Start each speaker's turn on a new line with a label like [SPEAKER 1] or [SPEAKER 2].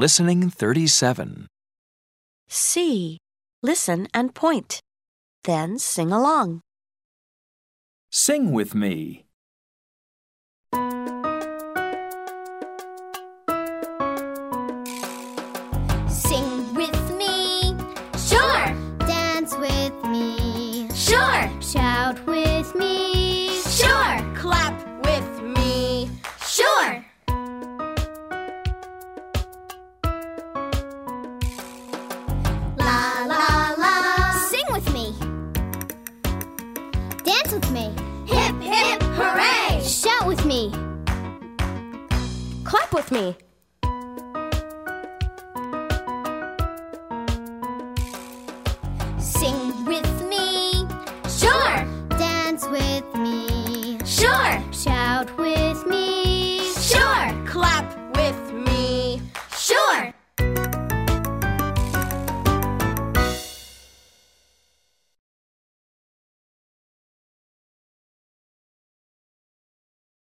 [SPEAKER 1] Listening 37.
[SPEAKER 2] C. Listen and point. Then sing along.
[SPEAKER 1] Sing with me.
[SPEAKER 3] Sing with me. Sure. Dance with me. Sure. Shout with me. Sure. Clap with me. Sure. La la la. Sing with me. Dance with me. Hip hip hooray. Shout with me. Clap with me. Sing